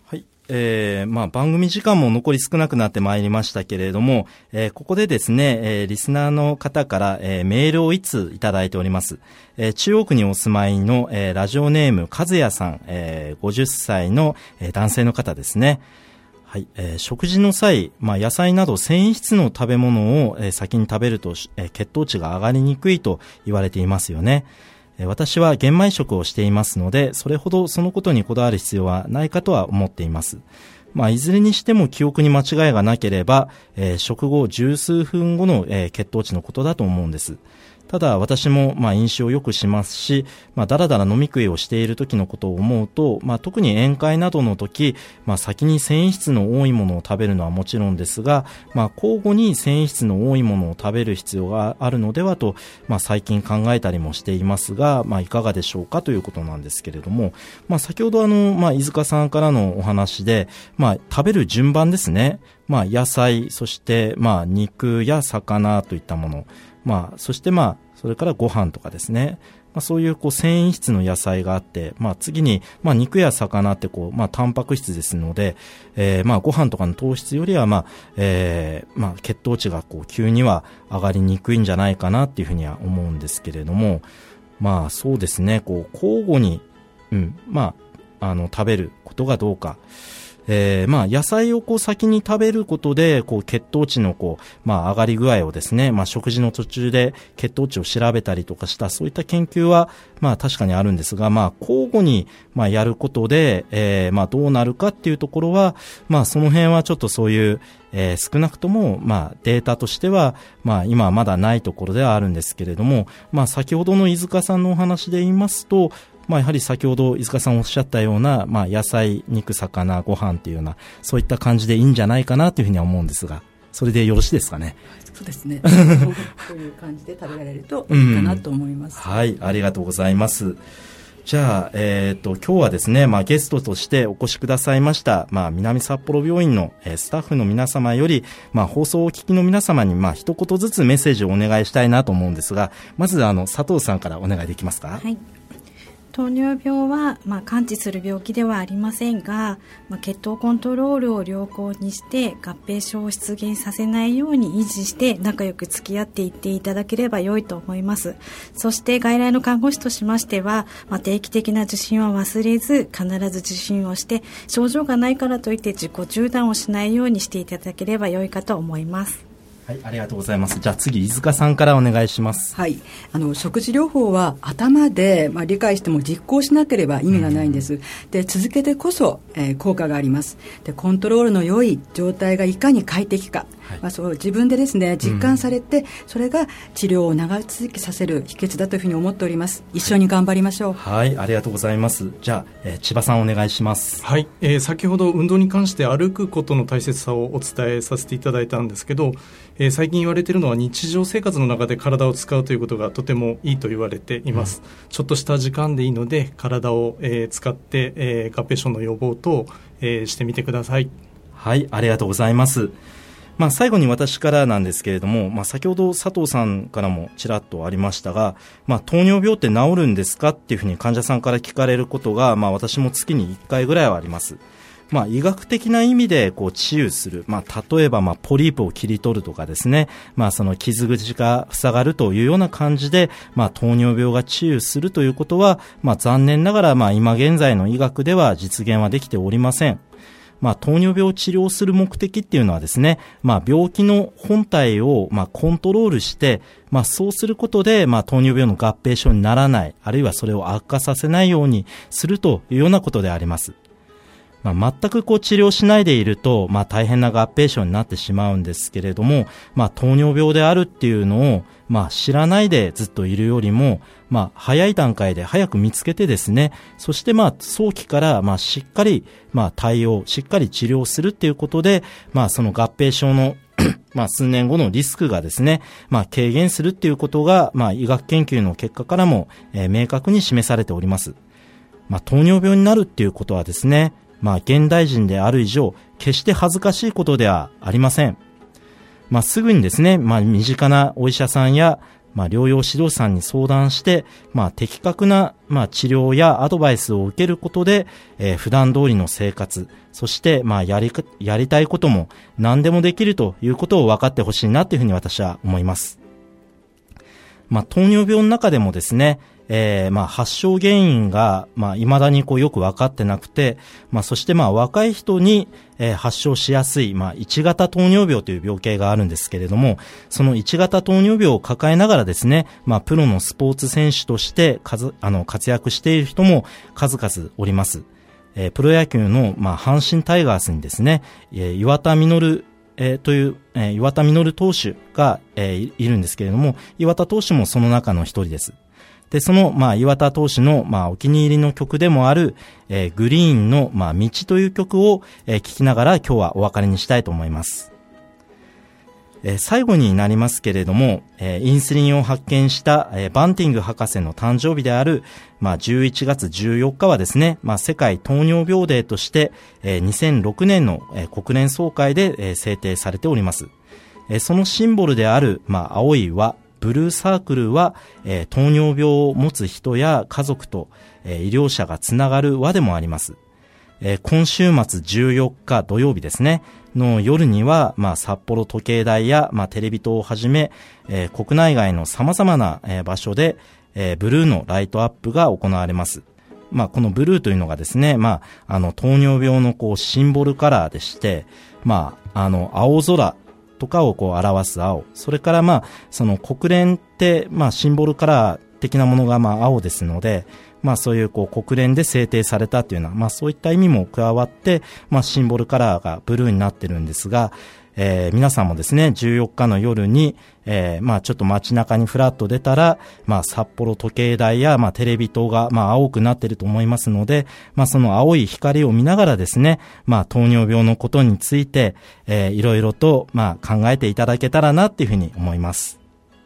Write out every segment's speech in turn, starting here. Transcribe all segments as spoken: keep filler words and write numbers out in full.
はい。えー、まあ番組時間も残り少なくなってまいりましたけれども、えー、ここでですね、えー、リスナーの方から、えー、メールをいついただいております。えー、中央区にお住まいの、えー、ラジオネーム和也さん、えー、ごじゅっさいの、えー、男性の方ですね。はい、えー、食事の際、まあ野菜など繊維質の食べ物を、えー、先に食べると、えー、血糖値が上がりにくいと言われていますよね。私は玄米食をしていますので、それほどそのことにこだわる必要はないかとは思っています。まあ、いずれにしても記憶に間違いがなければ、えー、食後十数分後の、えー、血糖値のことだと思うんです。ただ私もまあ飲酒をよくしますし、まあだらだら飲み食いをしている時のことを思うと、まあ特に宴会などの時、まあ先に繊維質の多いものを食べるのはもちろんですが、まあ交互に繊維質の多いものを食べる必要があるのではと、まあ最近考えたりもしていますが、まあいかがでしょうかということなんですけれども、まあ先ほどあの、まあ飯塚さんからのお話で、まあ食べる順番ですね。まあ野菜、そしてまあ肉や魚といったもの、まあ、そしてまあ、それからご飯とかですね。まあ、そういうこう繊維質の野菜があって、まあ次に、まあ肉や魚ってこう、まあタンパク質ですので、えー、まあご飯とかの糖質よりはまあ、えー、まあ血糖値がこう急には上がりにくいんじゃないかなっていうふうには思うんですけれども、まあそうですね、こう交互に、うん、まあ、あの食べることがどうか。えー、まあ野菜をこう先に食べることでこう血糖値のこうまあ上がり具合をですね、まあ食事の途中で血糖値を調べたりとかしたそういった研究はまあ確かにあるんですが、まあ交互にまあやることで、えー、まあどうなるかっていうところはまあその辺はちょっとそういうえー、少なくともまあデータとしてはまあ今はまだないところではあるんですけれども、まあ先ほどの飯塚さんのお話で言いますと、まあやはり先ほど飯塚さんおっしゃったようなまあ野菜、肉、魚、ご飯っていうようなそういった感じでいいんじゃないかなというふうには思うんですが、それでよろしいですかね。 そうですね。そういう感じで食べられるといいかなと思います。 うん、はい、ありがとうございます。じゃあ、えっと、今日はですね、まあ、ゲストとしてお越しくださいました、まあ、南札幌病院の、えー、スタッフの皆様より、まあ、放送をお聞きの皆様に、まあ、一言ずつメッセージをお願いしたいなと思うんですが、まず、あの、佐藤さんからお願いできますか。 はい。糖尿病は、まあ、完治する病気ではありませんが、まあ、血糖コントロールを良好にして合併症を出現させないように維持して仲良く付き合っていっていただければ良いと思います。そして外来の看護師としましては、まあ、定期的な受診は忘れず必ず受診をして症状がないからといって自己中断をしないようにしていただければ良いかと思います。 はい、ありがとうございます。じゃあ次、飯塚さんからお願いします。 はい、あの食事療法は頭で、まあ、理解しても実行しなければ意味がないんです。うん、で続けてこそ、えー、効果があります。でコントロールの良い状態がいかに快適か、はい、まあ、そう自分でですね実感されて、うん、それが治療を長続きさせる秘訣だというふうに思っております。一緒に頑張りましょう。 はい、はい、ありがとうございます。じゃあ、えー、千葉さんお願いします。 はい、えー、先ほど運動に関して歩くことの大切さをお伝えさせていただいたんですけど、えー、最近言われているのは日常生活の中で体を使うということがとてもいいと言われています。うん、ちょっとした時間でいいので体を、えー、使って、えー、合併症の予防等、えー、してみてください。 はい、ありがとうございます。まあ、最後に私からなんですけれども、まあ、先ほど佐藤さんからもちらっとありましたが、まあ、糖尿病って治るんですかっていうふうに患者さんから聞かれることが、まあ、私も月にいっかいぐらいはあります。まあ、医学的な意味でこう治癒する、まあ、例えばまあポリープを切り取るとかですね、まあ、その傷口が塞がるというような感じで、まあ、糖尿病が治癒するということは、まあ、残念ながらまあ今現在の医学では実現はできておりません。まあ、糖尿病を治療する目的っていうのはですね、まあ、病気の本体をまあコントロールして、まあ、そうすることでまあ糖尿病の合併症にならない、あるいはそれを悪化させないようにするというようなことであります。まあ、全くこう治療しないでいると、まあ、大変な合併症になってしまうんですけれども、まあ、糖尿病であるっていうのを、まあ、知らないでずっといるよりも、まあ、早い段階で早く見つけてですね、そしてまあ早期からまあしっかりまあ対応、しっかり治療するっていうことで、まあその合併症のまあ数年後のリスクがですね、まあ軽減するっていうことが、まあ医学研究の結果からも、えー、明確に示されております。まあ糖尿病になるっていうことはですね、まあ現代人である以上、決して恥ずかしいことではありません。まあすぐにですね、まあ身近なお医者さんや、 まあ、療養指導士さんに相談して、まあ、的確な、まあ、治療やアドバイスを受けることで、えー、普段通りの生活、そして、まあ、やり、やりたいことも何でもできるということを分かってほしいなというふうに私は思います。まあ、糖尿病の中でもですね、えー、まあ、発症原因が、まあ、未だにこうよく分かってなくて、まあ、そしてまあ、若い人に、えー、発症しやすい、まあ、いち型糖尿病という病気があるんですけれども、そのいち型糖尿病を抱えながらですね、まあ、プロのスポーツ選手として、数、あの、活躍している人も数々おります。えー、プロ野球の、まあ、阪神タイガースにですね、えー、岩田実えー、という、えー、岩田実投手が、えー、いるんですけれども、岩田投手もその中の一人です。で、その、まあ、岩田投手の、まあ、お気に入りの曲でもある、えー、グリーンの、まあ、道という曲を、えー、聴きながら今日はお別れにしたいと思います。えー、最後になりますけれども、えー、インスリンを発見した、えー、バンティング博士の誕生日である、まあ、じゅういちがつじゅうよっかはですね、まあ、世界糖尿病デーとして、えー、にせんろくねんの、えー、国連総会で、えー、制定されております。えー、そのシンボルである、まあ、青い輪、ブルーサークルは、えー、糖尿病を持つ人や家族と、えー、医療者がつながる輪でもあります。えー、今週末じゅうよっか土曜日ですね、の夜には、まあ、札幌時計台や、まあ、テレビ塔をはじめ、えー、国内外の様々な、えー、場所で、えー、ブルーのライトアップが行われます。まあ、このブルーというのがですね、まあ、あの、糖尿病のこう、シンボルカラーでして、まあ、あの、青空とかをこう表す青。それからまあ、その国連って、まあ、シンボルカラー的なものがまあ、青ですので、まあ、そういうこう、国連で制定されたっていうような、まあ、そういった意味も加わって、まあ、シンボルカラーがブルーになってるんですが、えー、皆さんもですね、じゅうよっかの夜に、えー、まあちょっと街中にフラッと出たら、まあ札幌時計台や、まあテレビ塔が、まあ青くなっていると思いますので、まあその青い光を見ながらですね、まあ糖尿病のことについて、えー、いろいろと、まあ考えていただけたらなっていうふうに思います。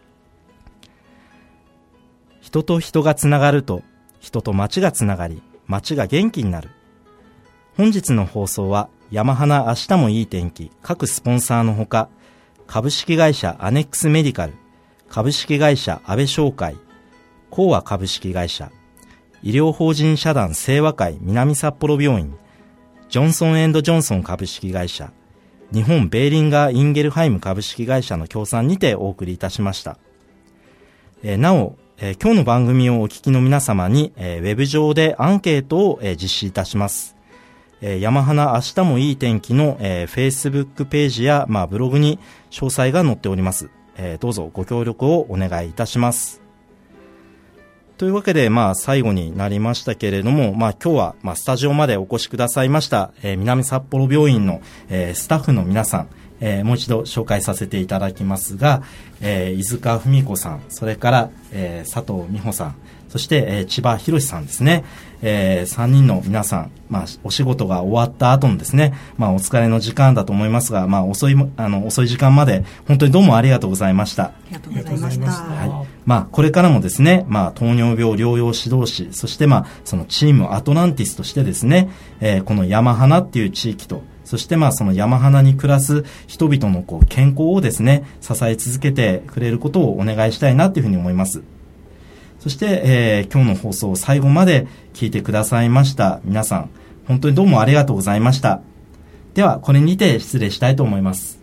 人と人がつながると、人と街がつながり、街が元気になる。本日の放送は、山花明日もいい天気各スポンサーのほか、株式会社アネックスメディカル、株式会社安倍商会、コーア株式会社、医療法人社団清和会南札幌病院、ジョンソン&ジョンソン株式会社、日本ベーリンガー・インゲルハイム株式会社の協賛にてお送りいたしました。えー、なお、えー、今日の番組をお聞きの皆様に、えー、ウェブ上でアンケートを、えー、実施いたします。山花明日もいい天気の、えー、Facebook ページや、まあ、ブログに詳細が載っております。えー、どうぞご協力をお願いいたします。というわけで、まあ、最後になりましたけれども、まあ、今日は、まあ、スタジオまでお越しくださいました、えー、南札幌病院の、えー、スタッフの皆さん、えー、もう一度紹介させていただきますが、えー、飯塚文子さん、それから、えー、佐藤美穂さん、そして、えー、千葉博さんですね、えー、さんにんの皆さん、まあ、お仕事が終わった後のですね、まあ、お疲れの時間だと思いますが、まあ、遅い、あの、遅い時間まで、本当にどうもありがとうございました。 ありがとうございました。 はい。まあ、これからもですね、まあ、糖尿病療養指導士、そしてまあ、そのチームアトランティスとしてですね、えー、この山花っていう地域と、そしてまあその山花に暮らす人々のこう健康をですね、支え続けてくれることをお願いしたいなというふうに思います。そして、えー、今日の放送を最後まで聞いてくださいました皆さん、本当にどうもありがとうございました。ではこれにて失礼したいと思います。